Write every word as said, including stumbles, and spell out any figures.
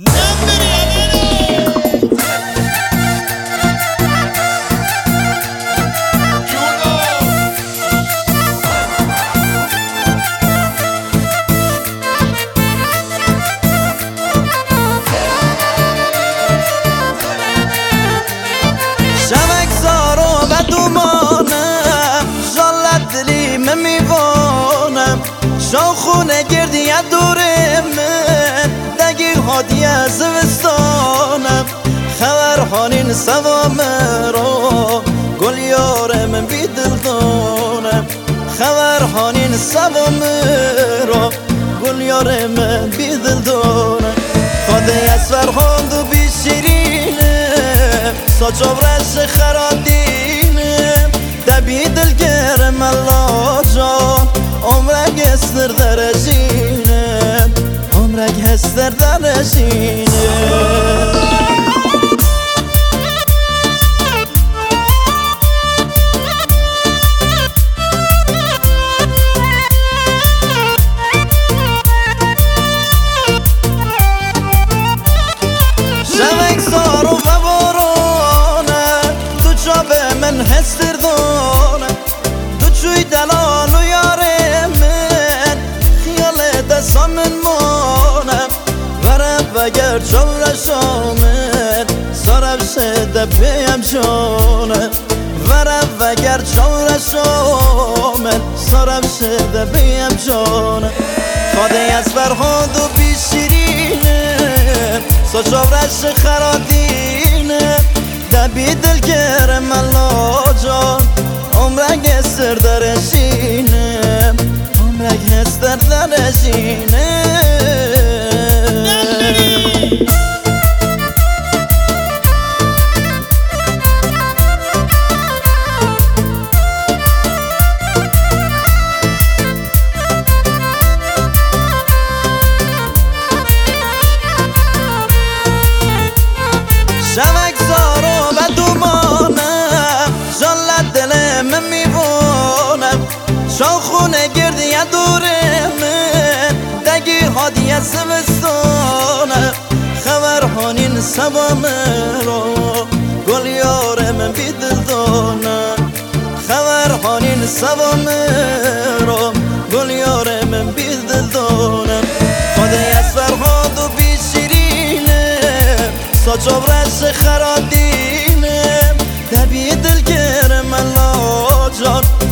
شاخونه گردی دورم دگی هادی زوستانم خبرهانین سوام رو گل یارم بی دل دانم خبرهانین سوام رو گل یارم بی دل دانم خاده از فرهاد و بی شیرینم ساچو برش خرادینم دبی دل گرم الله جان عمرک هستر درشینم عمرک هستر درشینم شمک سارو و بارانه تو چابه من هستر دانه تو چوی دلال و یاره من خیال دستان من مانم ورم وگر چور شامن سارم شده بیم شانم ورم وگر چور شامن سارم شده بیم شانم خاده از فرهاد و بی شیرینم ساچورش خرادینم دبی دل گرم الله جان عمرک هستر درشینم عمرک هستر درشینم شمک زارو و دومانم جان دلم میوانم شاخونه گردی دورم دگی هادی زمستانم خبرهانین سوام رو گل یارم بی دل دانم خبرهانین سوام رو گل یارم بی دل دانم خاده از فرهاد و بی شیرینم ساچو برش خرادینم دبی دل گرم الله جان